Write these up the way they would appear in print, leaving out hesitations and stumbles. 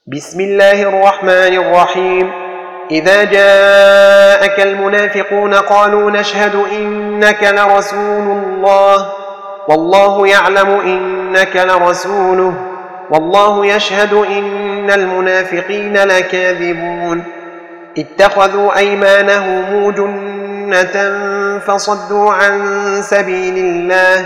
بسم الله الرحمن الرحيم. إذا جاءك المنافقون قالوا نشهد إنك لرسول الله والله يعلم إنك لرسوله والله يشهد إن المنافقين لكاذبون. اتخذوا أيمانهم جنة فصدوا عن سبيل الله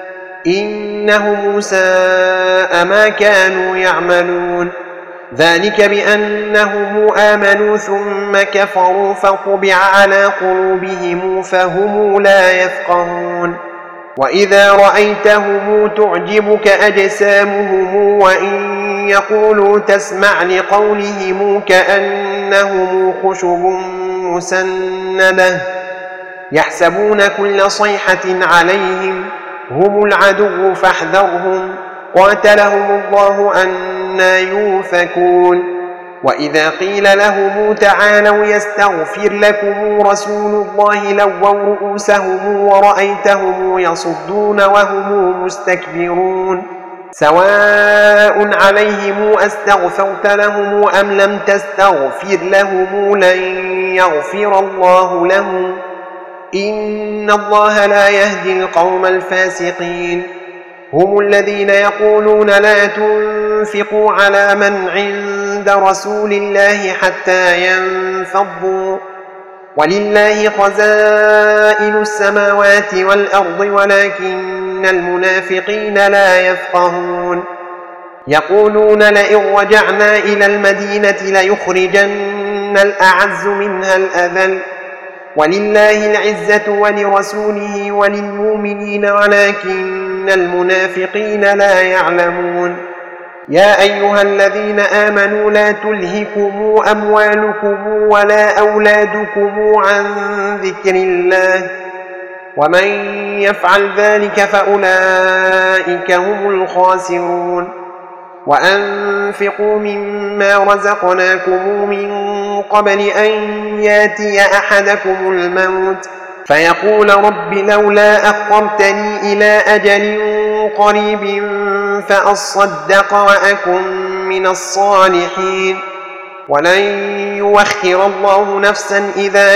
إنهم ساء ما كانوا يعملون. ذلك بأنهم آمنوا ثم كفروا فطبع على قلوبهم فهم لا يفقهون. وإذا رأيتهم تعجبك أجسامهم وإن يقولوا تسمع لقولهم كأنهم خشب مسندة يحسبون كل صيحة عليهم هم العدو فاحذرهم قاتلهم الله أنى يؤفكون. وإذا قيل لهم تعالوا يستغفر لكم رسول الله لووا رؤوسهم ورأيتهم يصدون وهم مستكبرون. سواء عليهم أستغفرت لهم أم لم تستغفر لهم لن يغفر الله لهم إن الله لا يهدي القوم الفاسقين. هم الذين يقولون لا تنفقوا على من عند رسول الله حتى ينفضوا ولله خزائن السماوات والأرض ولكن المنافقين لا يفقهون. يقولون لئن رجعنا إلى المدينة ليخرجن الأعز منها الأذل ولله العزة ولرسوله وللمؤمنين ولكن المنافقين لا يعلمون. يا أيها الذين آمنوا لا تلهكم أموالكم ولا أولادكم عن ذكر الله ومن يفعل ذلك فأولئك هم الخاسرون. وأنفقوا مما رزقناكم من قبل أن ياتي أحدكم الموت فيقول رب لولا أخرتني إلى أجل قريب فأصدق وأكن من الصالحين ولن يؤخر الله نفسا إذا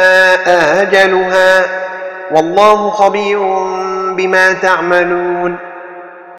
جاء أجلها والله خبير بما تعملون.